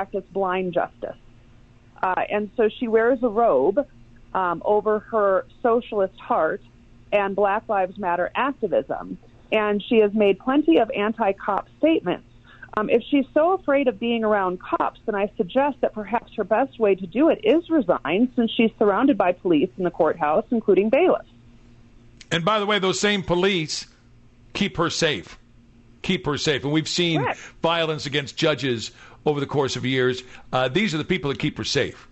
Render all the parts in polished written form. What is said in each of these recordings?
practice blind justice. And so she wears a robe over her socialist heart and Black Lives Matter activism. And she has made plenty of anti-cop statements. If she's so afraid of being around cops, then I suggest that perhaps her best way to do it is resign, since she's surrounded by police in the courthouse, including bailiffs. And by the way, those same police keep her safe. Keep her safe. And we've seen Correct. violence against judges over the course of years. These are the people that keep her safe.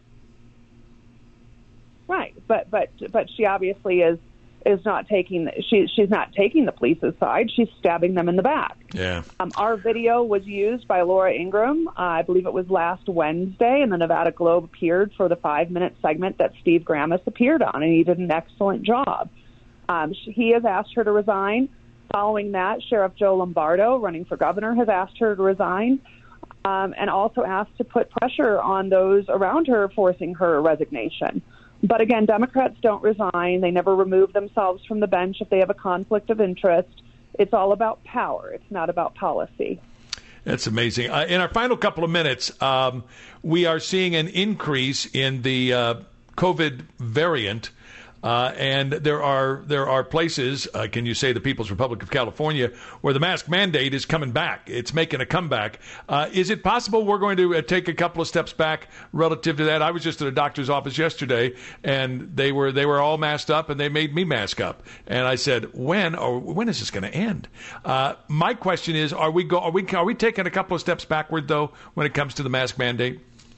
Right, but she obviously is not taking she's not taking the police's side. She's stabbing them in the back. Yeah. Our video was used by Laura Ingraham. I believe it was last Wednesday, and the Nevada Globe appeared for the 5-minute segment that Steve Grammis appeared on, and he did an excellent job. He has asked her to resign. Following that, Sheriff Joe Lombardo, running for governor, has asked her to resign, and also asked to put pressure on those around her, forcing her resignation. But again, Democrats don't resign. They never remove themselves from the bench if they have a conflict of interest. It's all about power. It's not about policy. That's amazing. In our final couple of minutes, we are seeing an increase in the COVID variant. And there are places, can you say the People's Republic of California, where the mask mandate is coming back. It's making a comeback. Is it possible we're going to take a couple of steps back relative to that? I was just at a doctor's office yesterday, and they were all masked up, and they made me mask up. And I said, when is this going to end? My question is, are we taking a couple of steps backward though when it comes to the mask mandate?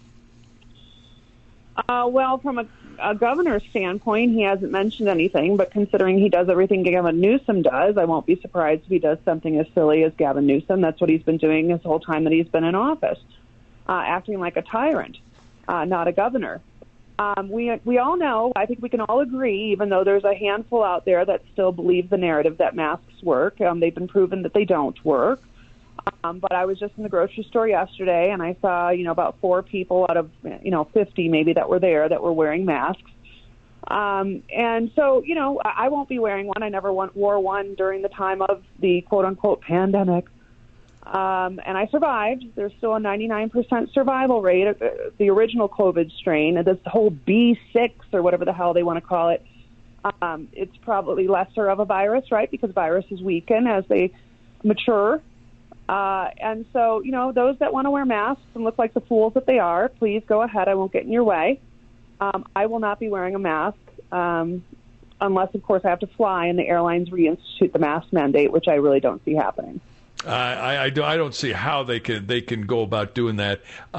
Well, from a governor's standpoint, he hasn't mentioned anything, but considering he does everything Gavin Newsom does, I won't be surprised if he does something as silly as Gavin Newsom. That's what he's been doing this whole time that he's been in office, acting like a tyrant, not a governor. We all know, I think we can all agree, even though there's a handful out there that still believe the narrative that masks work, they've been proven that they don't work. But I was just in the grocery store yesterday, and I saw, about 4 people out of, 50 maybe that were there that were wearing masks. And so, I won't be wearing one. I never wore one during the time of the quote-unquote pandemic. And I survived. There's still a 99% survival rate of the original COVID strain. This whole B6 or whatever the hell they want to call it, it's probably lesser of a virus, right, because viruses weaken as they mature. And so, those that want to wear masks and look like the fools that they are, please go ahead. I won't get in your way. I will not be wearing a mask unless, of course, I have to fly and the airlines reinstitute the mask mandate, which I really don't see happening. I don't see how they can go about doing that.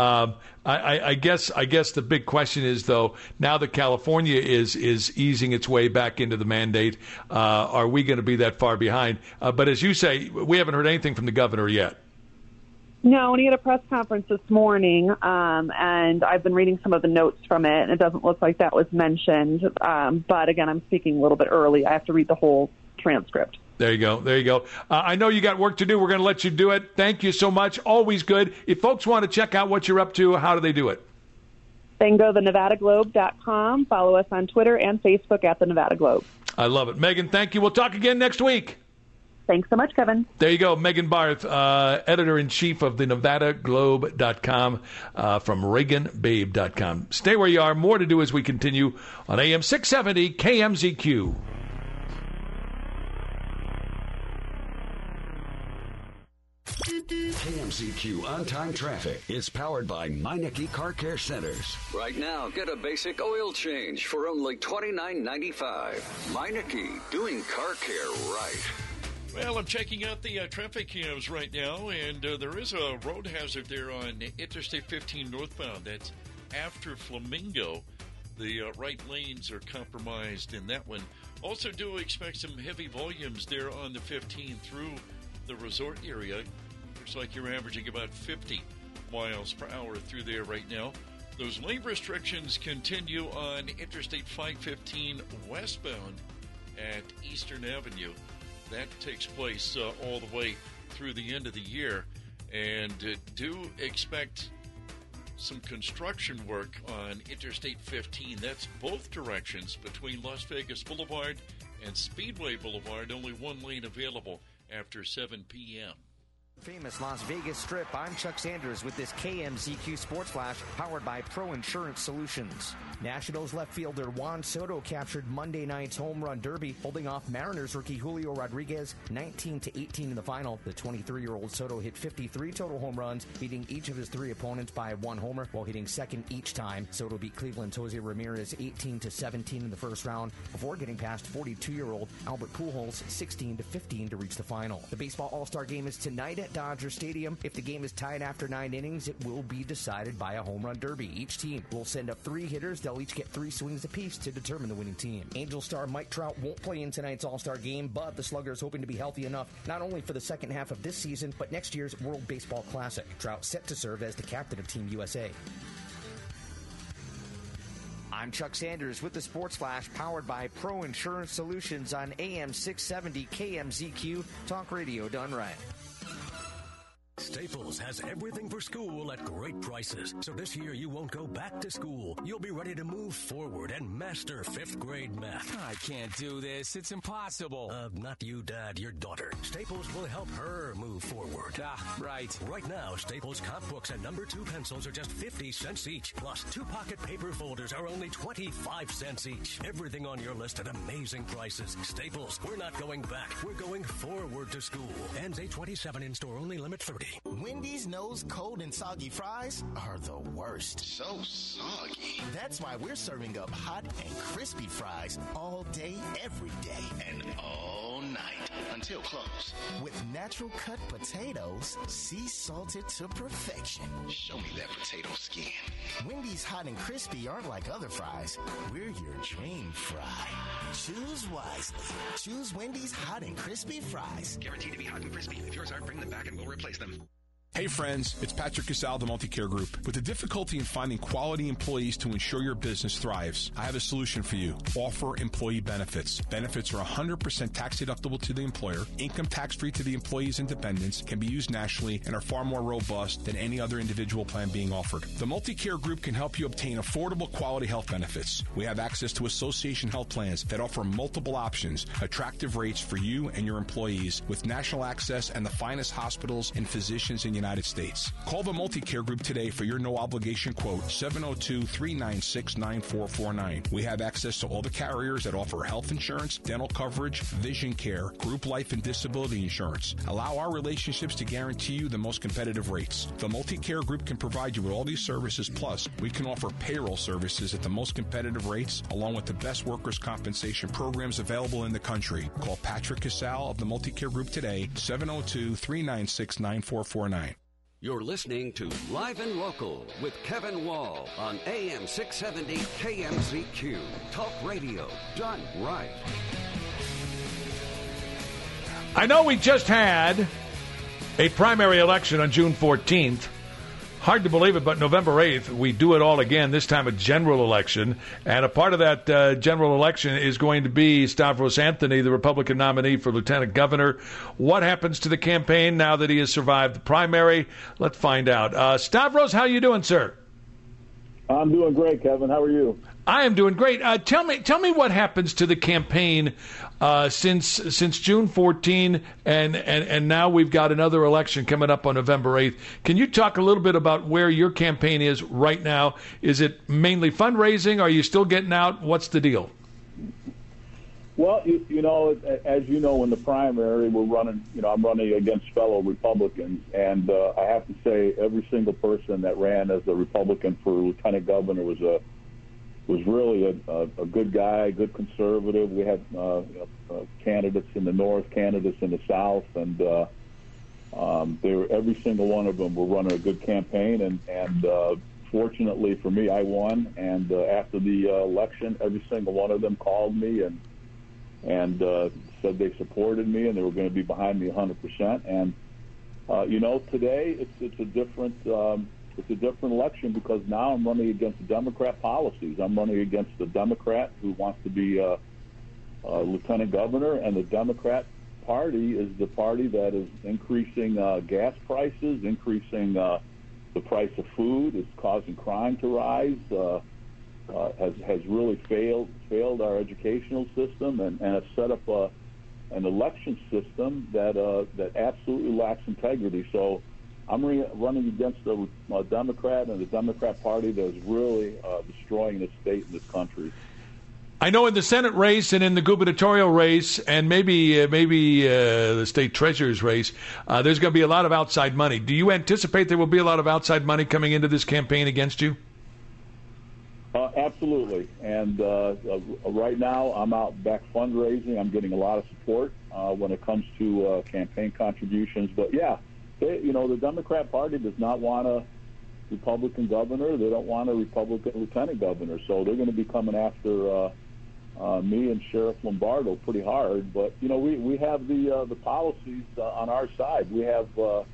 I guess the big question is, though, now that California is easing its way back into the mandate, are we going to be that far behind? But as you say, we haven't heard anything from the governor yet. No, and he had a press conference this morning, and I've been reading some of the notes from it, and it doesn't look like that was mentioned. But again, I'm speaking a little bit early. I have to read the whole transcript. There you go. I know you got work to do. We're going to let you do it. Thank you so much. Always good. If folks want to check out what you're up to, how do they do it? They can go to thenevadaglobe.com. Follow us on Twitter and Facebook at The Nevada Globe. I love it. Megan, thank you. We'll talk again next week. Thanks so much, Kevin. There you go. Megan Barth, editor-in-chief of the NevadaGlobe.com from ReaganBabe.com. Stay where you are. More to do as we continue on AM 670 KMZQ. KMZQ On-Time Traffic is powered by Meineke Car Care Centers. Right now, get a basic oil change for only $29.95. Meineke, doing car care right. Well, I'm checking out the traffic cams right now, and there is a road hazard there on Interstate 15 northbound. That's after Flamingo. The right lanes are compromised in that one. Also do expect some heavy volumes there on the 15 through the resort area. Looks like you're averaging about 50 miles per hour through there right now. Those lane restrictions continue on Interstate 515 westbound at Eastern Avenue. That takes place all the way through the end of the year. And do expect some construction work on Interstate 15. That's both directions between Las Vegas Boulevard and Speedway Boulevard. Only one lane available after 7 p.m. Famous Las Vegas Strip, I'm Chuck Sanders with this KMZQ Sports Flash powered by Pro Insurance Solutions. Nationals left fielder Juan Soto captured Monday night's home run derby, holding off Mariners rookie Julio Rodriguez 19-18 in the final. The 23-year-old Soto hit 53 total home runs, beating each of his 3 opponents by 1 homer while hitting second each time. Soto beat Cleveland's Jose Ramirez 18-17 in the first round before getting past 42-year-old Albert Pujols 16-15 to reach the final. The baseball All-Star game is tonight at Dodger Stadium. If the game is tied after 9 innings, it will be decided by a home run derby. Each team will send up 3 hitters. They'll each get 3 swings apiece to determine the winning team. Angel star Mike Trout won't play in tonight's All-Star game, but the Slugger is hoping to be healthy enough not only for the second half of this season, but next year's World Baseball Classic. Trout set to serve as the captain of Team USA. I'm Chuck Sanders with the Sports Flash powered by Pro Insurance Solutions on AM 670 KMZQ, Talk Radio done right. Staples has everything for school at great prices. So this year you won't go back to school. You'll be ready to move forward and master 5th grade math. I can't do this. It's impossible. Not you, Dad, your daughter. Staples will help her move forward. Right. Right now, Staples comp books and number 2 pencils are just 50 cents each. Plus, 2 pocket paper folders are only 25 cents each. Everything on your list at amazing prices. Staples, we're not going back. We're going forward to school. Ends 8/27 in store only, limit 30. Wendy's knows cold and soggy fries are the worst. So soggy. That's why we're serving up hot and crispy fries all day, every day. And all night until close. With natural cut potatoes, sea salted to perfection. Show me that potato skin. Wendy's hot and crispy aren't like other fries. We're your dream fry. Choose wisely. Choose Wendy's hot and crispy fries. Guaranteed to be hot and crispy. If yours aren't, bring them back and we'll replace them. Hey friends, it's Patrick Casal, the Multicare Group. With the difficulty in finding quality employees to ensure your business thrives, I have a solution for you. Offer employee benefits. Benefits are 100% tax deductible to the employer, income tax-free to the employee's and dependents, can be used nationally, and are far more robust than any other individual plan being offered. The Multicare Group can help you obtain affordable quality health benefits. We have access to association health plans that offer multiple options, attractive rates for you and your employees, with national access and the finest hospitals and physicians in the United States. Call the Multicare Group today for your no-obligation quote, 702-396-9449. We have access to all the carriers that offer health insurance, dental coverage, vision care, group life and disability insurance. Allow our relationships to guarantee you the most competitive rates. The Multicare Group can provide you with all these services, plus we can offer payroll services at the most competitive rates, along with the best workers' compensation programs available in the country. Call Patrick Casal of the Multicare Group today, 702-396-9449. You're listening to Live and Local with Kevin Wall on AM 670 KMZQ. Talk radio done right. I know we just had a primary election on June 14th. Hard to believe it, but November 8th, we do it all again, this time a general election. And a part of that general election is going to be Stavros Anthony, the Republican nominee for lieutenant governor. What happens to the campaign now that he has survived the primary? Let's find out. Stavros, how you doing, sir? I'm doing great, Kevin. How are you? I am doing great. Tell me what happens to the campaign since June 14, and now we've got another election coming up on November 8th. Can you talk a little bit about where your campaign is right now? Is it mainly fundraising? Are you still getting out? What's the deal? Well, you know, as you know, in the primary, we're running. You know, I'm running against fellow Republicans, and I have to say, every single person that ran as a Republican for lieutenant governor was really a good guy, good conservative. We had candidates in the north, candidates in the south, and every single one of them were running a good campaign. And fortunately for me, I won. And after the election, every single one of them called me and said they supported me and they were going to be behind me 100%. And you know, today it's a different. It's a different election because now I'm running against Democrat policies. I'm running against a Democrat who wants to be lieutenant governor, and the Democrat Party is the party that is increasing gas prices, increasing the price of food, is causing crime to rise, has really failed our educational system, and has set up an election system that absolutely lacks integrity. So I'm running against a Democrat and the Democrat Party that is really destroying this state and this country. I know in the Senate race and in the gubernatorial race and maybe the state treasurer's race, there's going to be a lot of outside money. Do you anticipate there will be a lot of outside money coming into this campaign against you? Absolutely. And right now I'm out back fundraising. I'm getting a lot of support when it comes to campaign contributions. But, yeah, the Democrat Party does not want a Republican governor. They don't want a Republican lieutenant governor. So they're going to be coming after me and Sheriff Lombardo pretty hard. But, we have the policies on our side. We have,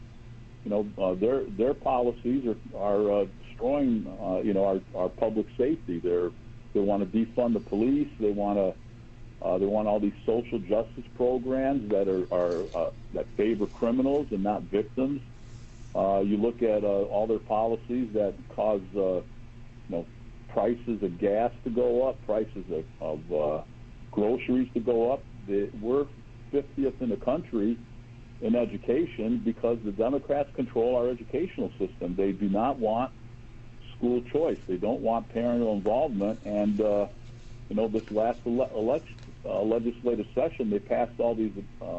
their policies are destroying, our public safety. They want to defund the police. They want all these social justice programs that are that favor criminals and not victims. You look at all their policies that cause, prices of gas to go up, prices of groceries to go up. We're 50th in the country in education because the Democrats control our educational system. They do not want school choice. They don't want parental involvement. And, this last legislative session, they passed all these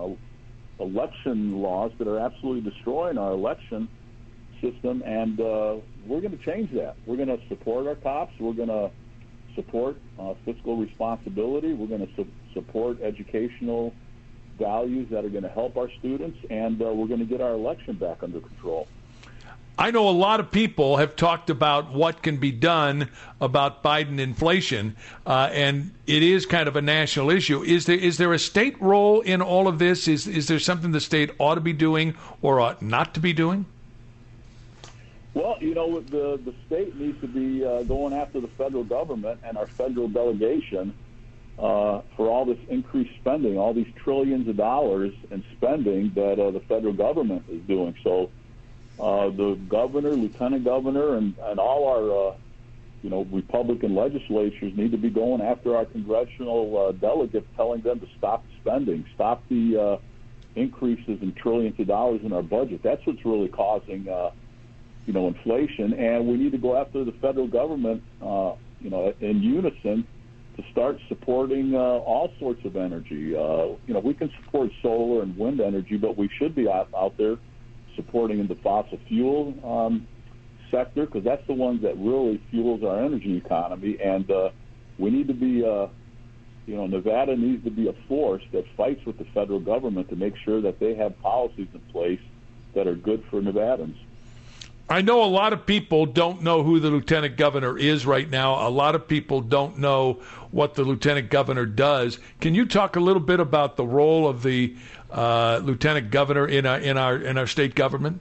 election laws that are absolutely destroying our election system. And we're going to change that. We're going to support our cops. We're going to support fiscal responsibility. We're going to support educational values that are going to help our students. And we're going to get our election back under control. I know a lot of people have talked about what can be done about Biden inflation, and it is kind of a national issue. Is there a state role in all of this? Is there something the state ought to be doing or ought not to be doing? Well, the state needs to be going after the federal government and our federal delegation for all this increased spending, all these trillions of dollars in spending that the federal government is doing. So the governor, lieutenant governor, and all our, Republican legislatures need to be going after our congressional delegates, telling them to stop spending, stop the increases in trillions of dollars in our budget. That's what's really causing, inflation. And we need to go after the federal government, in unison to start supporting all sorts of energy. We can support solar and wind energy, but we should be out there supporting in the fossil fuel sector, because that's the one that really fuels our energy economy. And we need to be, Nevada needs to be a force that fights with the federal government to make sure that they have policies in place that are good for Nevadans. I know a lot of people don't know who the lieutenant governor is right now. A lot of people don't know what the lieutenant governor does. Can you talk a little bit about the role of the lieutenant governor in our state government?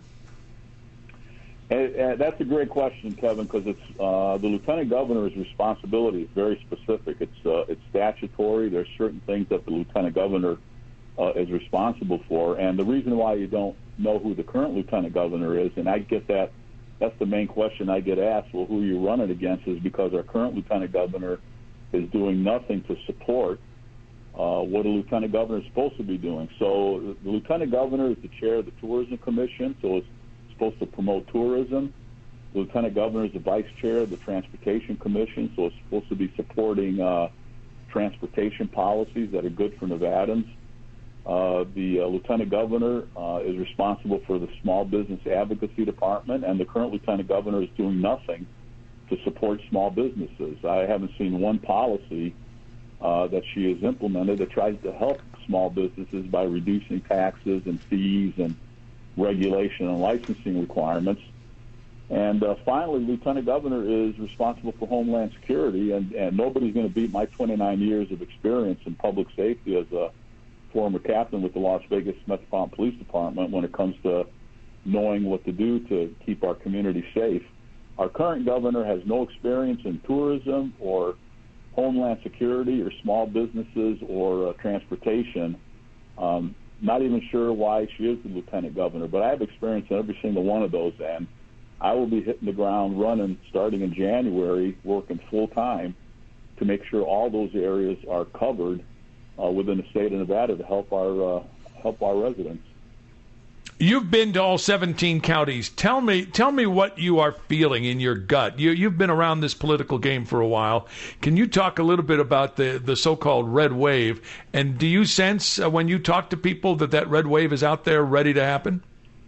That's a great question, Kevin, because it's the lieutenant governor's responsibility is very specific. It's statutory. There's certain things that the lieutenant governor is responsible for, and the reason why you don't know who the current lieutenant governor is, and I get that. That's the main question I get asked. Well, who are you running against? Is because our current lieutenant governor is doing nothing to support what a lieutenant governor is supposed to be doing. So the lieutenant governor is the chair of the Tourism Commission, so it's supposed to promote tourism. The lieutenant governor is the vice chair of the Transportation Commission, so it's supposed to be supporting transportation policies that are good for Nevadans. The lieutenant governor is responsible for the Small Business Advocacy Department, and the current lieutenant governor is doing nothing to support small businesses. I haven't seen one policy that she has implemented that tries to help small businesses by reducing taxes and fees and regulation and licensing requirements. And finally, lieutenant governor is responsible for Homeland Security, and nobody's going to beat my 29 years of experience in public safety as a former captain with the Las Vegas Metropolitan Police Department when it comes to knowing what to do to keep our community safe. Our current governor has no experience in tourism or Homeland Security or small businesses or transportation. Not even sure why she is the lieutenant governor, but I have experience in every single one of those, and I will be hitting the ground running starting in January, working full-time to make sure all those areas are covered within the state of Nevada to help our residents. You've been to all 17 counties. Tell me what you are feeling in your gut. You've been around this political game for a while. Can you talk a little bit about the so-called red wave? And do you sense when you talk to people that red wave is out there ready to happen?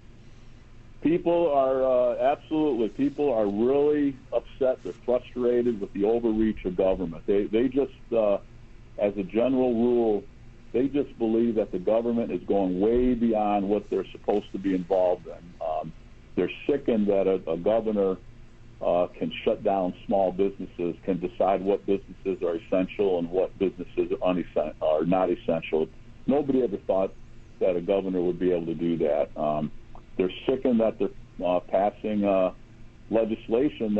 People are absolutely. People are really upset. They're frustrated with the overreach of government. They just, as a general rule, they just believe that the government is going way beyond what they're supposed to be involved in. They're sickened that a governor can shut down small businesses, can decide what businesses are essential and what businesses are not essential. Nobody ever thought that a governor would be able to do that. They're sickened that they're passing legislation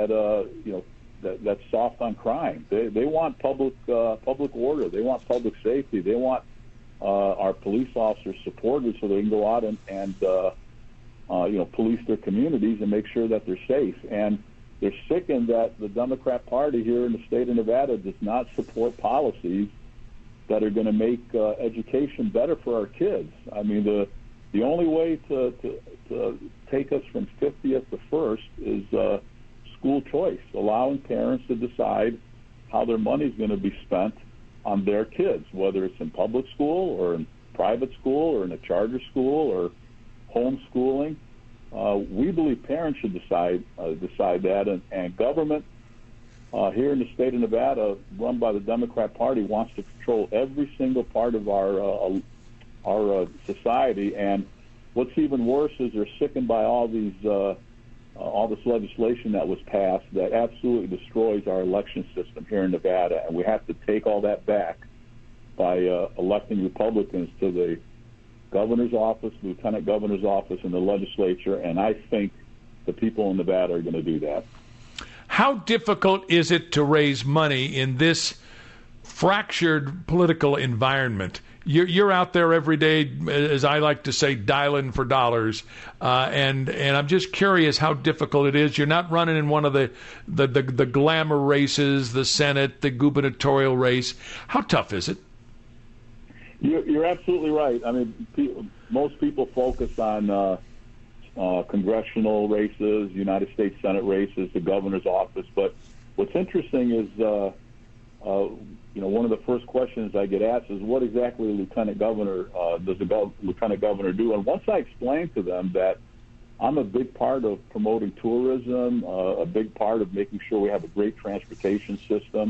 that's soft on crime. They want public order. They want public safety. They want our police officers supported so they can go out and police their communities and make sure that they're safe. And they're sickened that the Democrat Party here in the state of Nevada does not support policies that are going to make education better for our kids. I mean, the only way to take us from 50th to 1st is school choice, allowing parents to decide how their money is going to be spent on their kids, whether it's in public school or in private school or in a charter school or homeschooling. We believe parents should decide that, and government here in the state of Nevada, run by the Democrat Party, wants to control every single part of our society. And what's even worse is they're sickened by all this legislation that was passed that absolutely destroys our election system here in Nevada, and we have to take all that back by electing Republicans to the governor's office, lieutenant governor's office, and the legislature, and I think the people in Nevada are going to do that. How difficult is it to raise money in this fractured political environment? You're out there every day, as I like to say, dialing for dollars, and I'm just curious how difficult it is. You're not running in one of the glamour races, the Senate, the gubernatorial race. How tough is it? You're absolutely right. I mean, most people focus on congressional races, United States Senate races, the governor's office. But what's interesting is, one of the first questions I get asked is, what exactly does the lieutenant governor do? And once I explain to them that I'm a big part of promoting tourism, a big part of making sure we have a great transportation system,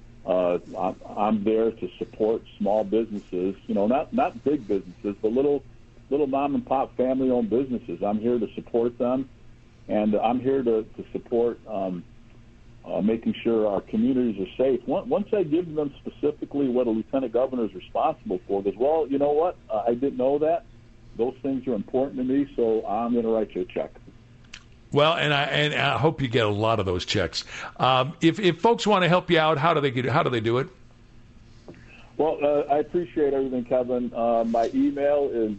I'm there to support small businesses, not big businesses, but little mom and pop family owned businesses. I'm here to support them, and I'm here to support making sure our communities are safe. Once I give them specifically what a lieutenant governor is responsible for, goes, well, you know what? I didn't know that. Those things are important to me, so I'm going to write you a check. Well, and I hope you get a lot of those checks. If folks want to help you out, how do they do it? Well, I appreciate everything, Kevin. My email is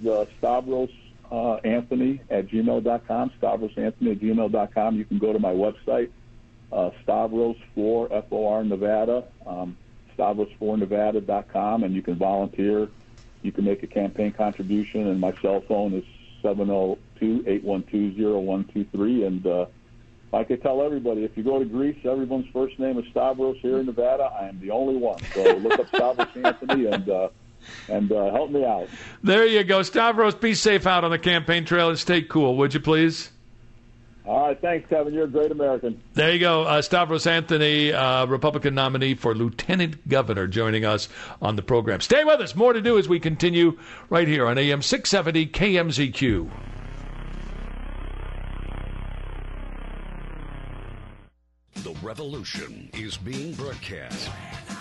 stavrosanthony@gmail.com, stavrosanthony@gmail.com. You can go to my website, Stavros4, F-O-R, Nevada, Stavros4Nevada.com, and you can volunteer. You can make a campaign contribution, and my cell phone is 702-812-0123. And like I tell everybody, if you go to Greece, everyone's first name is Stavros. Here in Nevada, I am the only one. So look up Stavros Anthony and help me out. There you go. Stavros, be safe out on the campaign trail and stay cool, would you please? All right, thanks, Kevin. You're a great American. There you go. Stavros Anthony, Republican nominee for Lieutenant Governor, joining us on the program. Stay with us. More to do as we continue right here on AM 670 KMZQ. The revolution is being broadcast.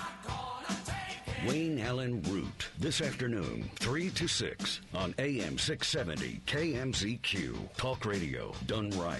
Wayne Allen Root, this afternoon, 3 to 6 on AM 670 KMZQ. Talk radio done right.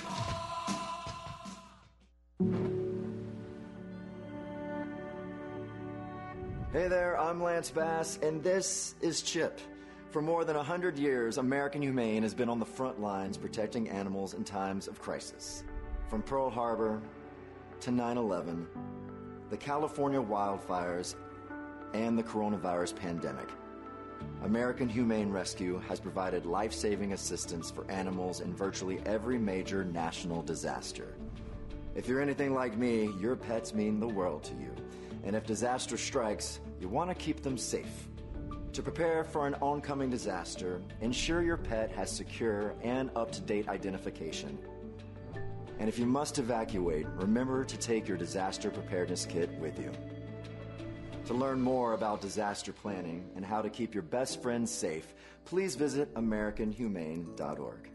Hey there, I'm Lance Bass, and this is CHIP. For more than 100 years, American Humane has been on the front lines protecting animals in times of crisis. From Pearl Harbor to 9/11, the California wildfires, and the coronavirus pandemic. American Humane Rescue has provided life-saving assistance for animals in virtually every major national disaster. If you're anything like me, your pets mean the world to you. And if disaster strikes, you want to keep them safe. To prepare for an oncoming disaster, ensure your pet has secure and up-to-date identification. And if you must evacuate, remember to take your disaster preparedness kit with you. To learn more about disaster planning and how to keep your best friends safe, please visit AmericanHumane.org.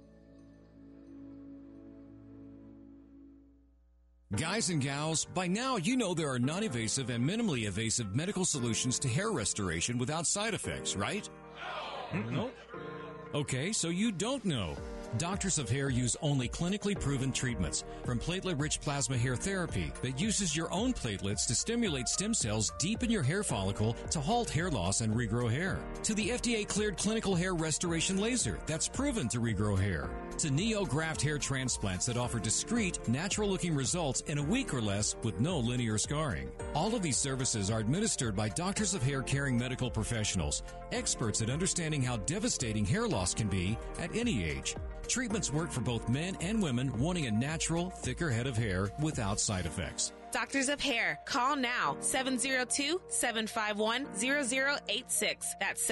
Guys and gals, by now you know there are non-invasive and minimally invasive medical solutions to hair restoration without side effects, right? No. Okay, so you don't know. Doctors of Hair use only clinically proven treatments, from platelet-rich plasma hair therapy that uses your own platelets to stimulate stem cells deep in your hair follicle to halt hair loss and regrow hair, to the FDA-cleared clinical hair restoration laser that's proven to regrow hair, to NeoGraft hair transplants that offer discreet, natural-looking results in a week or less with no linear scarring. All of these services are administered by doctors of hair caring medical professionals, experts at understanding how devastating hair loss can be at any age. Treatments work for both men and women wanting a natural, thicker head of hair without side effects. Doctors of Hair. Call now. 702-751-0086. That's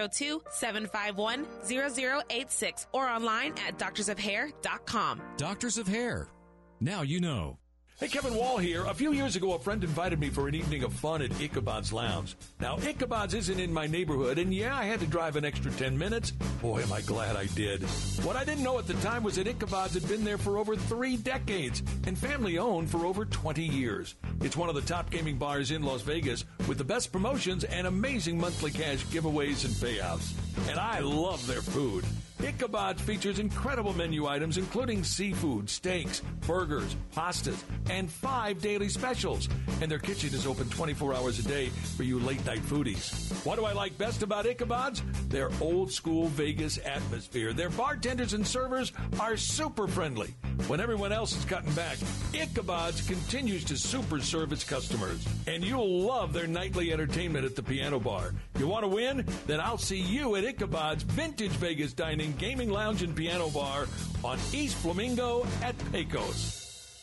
702-751-0086. Or online at doctorsofhair.com. Doctors of Hair. Now you know. Hey, Kevin Wall here. A few years ago, a friend invited me for an evening of fun at Ichabod's Lounge. Now, Ichabod's isn't in my neighborhood, and yeah, I had to drive an extra 10 minutes. Boy, am I glad I did. What I didn't know at the time was that Ichabod's had been there for over 3 decades and family-owned for over 20 years. It's one of the top gaming bars in Las Vegas with the best promotions and amazing monthly cash giveaways and payouts. And I love their food. Ichabod features incredible menu items including seafood, steaks, burgers, pastas, and 5 daily specials. And their kitchen is open 24 hours a day for you late-night foodies. What do I like best about Ichabod's? Their old-school Vegas atmosphere. Their bartenders and servers are super friendly. When everyone else is cutting back, Ichabod's continues to super serve its customers. And you'll love their nightly entertainment at the piano bar. You want to win? Then I'll see you at Ichabod's Vintage Vegas Dining, Gaming Lounge, and Piano Bar on East Flamingo at Pecos.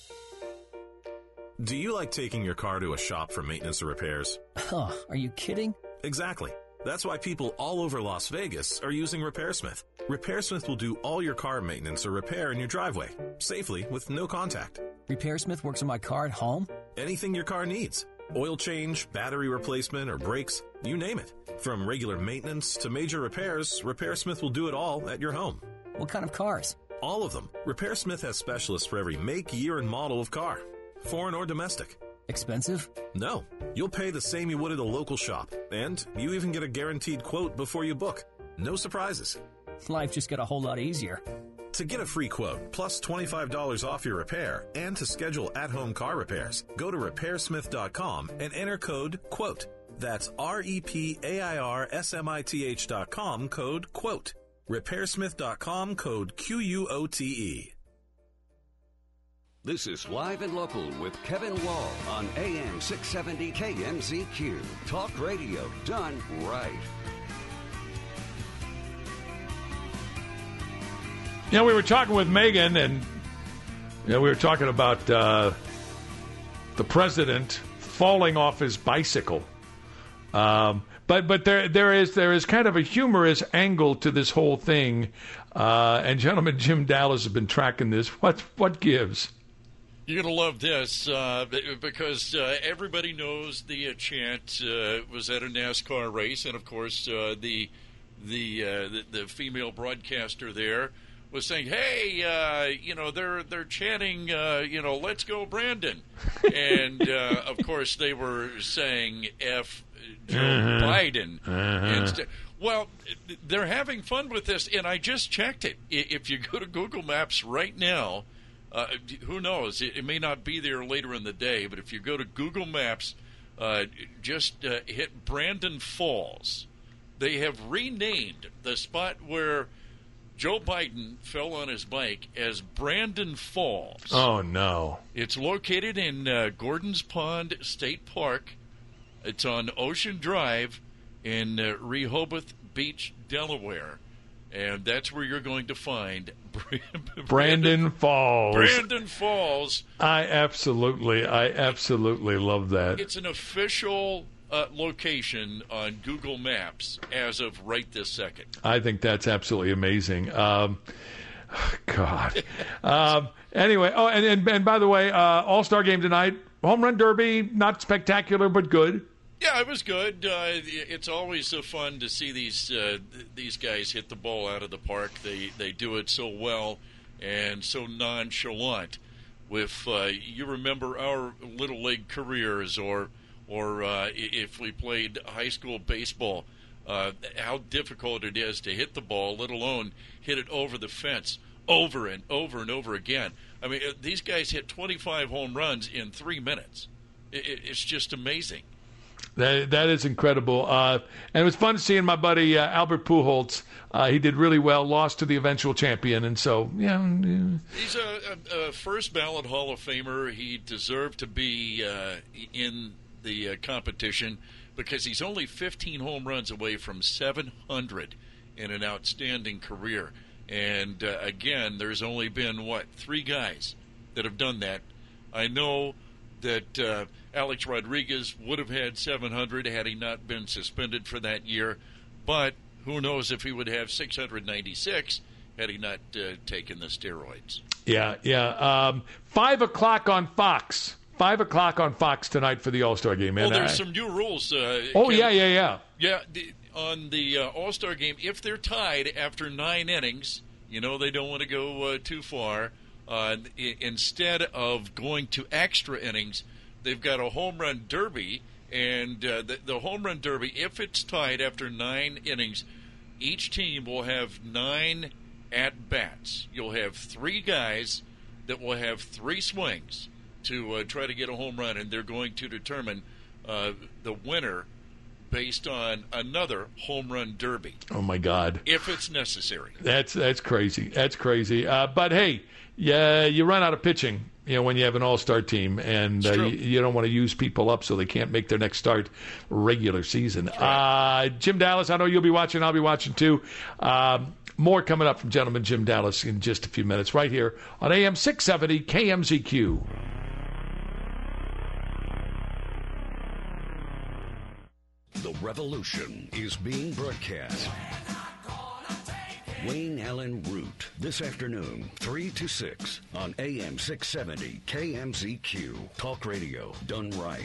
Do you like taking your car to a shop for maintenance or repairs? Huh, are you kidding? Exactly. That's why people all over Las Vegas are using RepairSmith. RepairSmith will do all your car maintenance or repair in your driveway, safely with no contact. RepairSmith works on my car at home? Anything your car needs. Oil change, battery replacement, or brakes, you name it. From regular maintenance to major repairs, RepairSmith will do it all at your home. What kind of cars? All of them. RepairSmith has specialists for every make, year, and model of car. Foreign or domestic. Expensive? No. You'll pay the same you would at a local shop. And you even get a guaranteed quote before you book. No surprises. Life just got a whole lot easier. To get a free quote, plus $25 off your repair, and to schedule at-home car repairs, go to RepairSmith.com and enter code QUOTE. That's REPAIRSMITH.com, code QUOTE. RepairSmith.com, code QUOTE. This is Live and Local with Kevin Wall on AM 670 KMZQ. Talk radio done right. You know, we were talking with Megan, and we were talking about the president falling off his bicycle. But there is kind of a humorous angle to this whole thing, and gentleman Jim Dallas has been tracking this. What gives? You're going to love this because everybody knows the chant was at a NASCAR race, and of course the female broadcaster there was saying, "Hey, they're chanting, let's go Brandon," and of course they were saying F Joe Biden instead. Well, they're having fun with this, and I just checked it. If you go to Google Maps right now. Who knows? It may not be there later in the day, but if you go to Google Maps, just hit Brandon Falls. They have renamed the spot where Joe Biden fell on his bike as Brandon Falls. Oh, no. It's located in Gordon's Pond State Park, It's on Ocean Drive in Rehoboth Beach, Delaware. And that's where you're going to find Brandon Falls. Brandon Falls. I absolutely love that. It's an official location on Google Maps as of right this second. I think that's absolutely amazing. God. Anyway, and by the way, All-Star game tonight. Home run derby, not spectacular, but good. Yeah, it was good. It's always fun to see these guys hit the ball out of the park. They do it so well and so nonchalant. With you remember our little league careers, or if we played high school baseball, how difficult it is to hit the ball, let alone hit it over the fence over and over and over again. I mean, these guys hit 25 home runs in 3 minutes. It's just amazing. That is incredible. And it was fun seeing my buddy Albert Pujols. He did really well, lost to the eventual champion. And so, yeah. He's a first ballot Hall of Famer. He deserved to be in the competition because he's only 15 home runs away from 700 in an outstanding career. And, again, there's only been, 3 guys that have done that. I know that Alex Rodriguez would have had 700 had he not been suspended for that year, but who knows if he would have 696 had he not taken the steroids. Yeah. 5 o'clock on Fox. 5 o'clock on Fox tonight for the All-Star game. Well, there's some new rules. Yeah. Yeah, on the All-Star game, if they're tied after 9 innings, they don't want to go too far. Instead of going to extra innings, they've got a home run derby, and the home run derby, if it's tied after 9 innings, each team will have 9 at-bats. You'll have 3 guys that will have 3 swings to try to get a home run, and they're going to determine the winner based on another home run derby. Oh, my God. If it's necessary. That's crazy. That's crazy. But, hey, you run out of pitching, when you have an all-star team, and you don't want to use people up so they can't make their next start regular season. Right. Jim Dallas, I know you'll be watching. I'll be watching, too. More coming up from Gentleman Jim Dallas in just a few minutes right here on AM 670 KMZQ. The revolution is being broadcast. Wayne Allen Root, this afternoon, 3 to 6 on AM 670 KMZQ. Talk radio done right.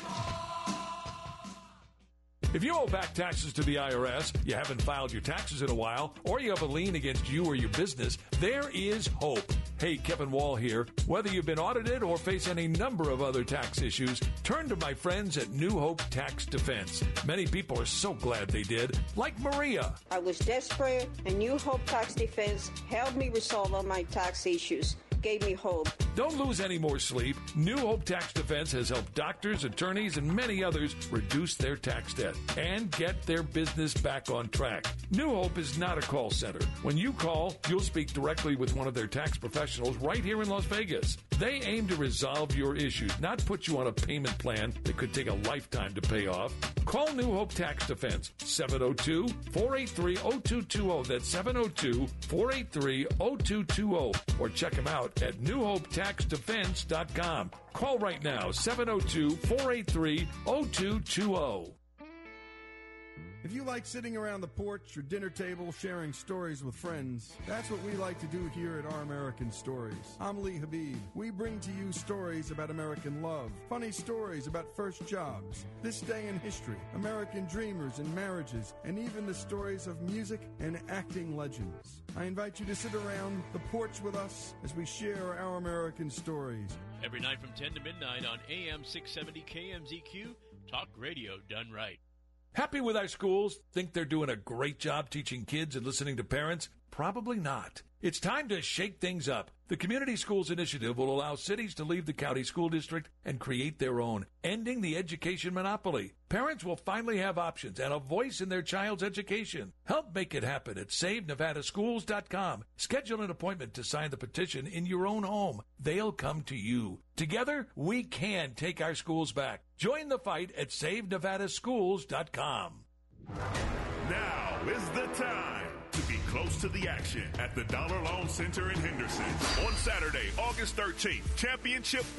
If you owe back taxes to the IRS, you haven't filed your taxes in a while, or you have a lien against you or your business, there is hope. Hey, Kevin Wall here. Whether you've been audited or face any number of other tax issues, turn to my friends at New Hope Tax Defense. Many people are so glad they did, like Maria. I was desperate, and New Hope Tax Defense helped me resolve all my tax issues. Gave me hope. Don't lose any more sleep. New Hope Tax Defense has helped doctors, attorneys, and many others reduce their tax debt and get their business back on track. New Hope is not a call center. When you call, you'll speak directly with one of their tax professionals right here in Las Vegas. They aim to resolve your issues, not put you on a payment plan that could take a lifetime to pay off. Call New Hope Tax Defense, 702-483-0220. That's 702-483-0220. Or check them out at newhopetaxdefense.com. Call right now, 702-483-0220. If you like sitting around the porch or dinner table sharing stories with friends, that's what we like to do here at Our American Stories. I'm Lee Habib. We bring to you stories about American love, funny stories about first jobs, this day in history, American dreamers and marriages, and even the stories of music and acting legends. I invite you to sit around the porch with us as we share Our American Stories. Every night from 10 to midnight on AM 670 KMZQ, talk radio done right. Happy with our schools? Think they're doing a great job teaching kids and listening to parents? Probably not. It's time to shake things up. The Community Schools Initiative will allow cities to leave the county school district and create their own, ending the education monopoly. Parents will finally have options and a voice in their child's education. Help make it happen at SaveNevadaSchools.com. Schedule an appointment to sign the petition in your own home. They'll come to you. Together, we can take our schools back. Join the fight at SaveNevadaSchools.com. Now is the time to be close to the action at the Dollar Loan Center in Henderson. On Saturday, August 13th, Championship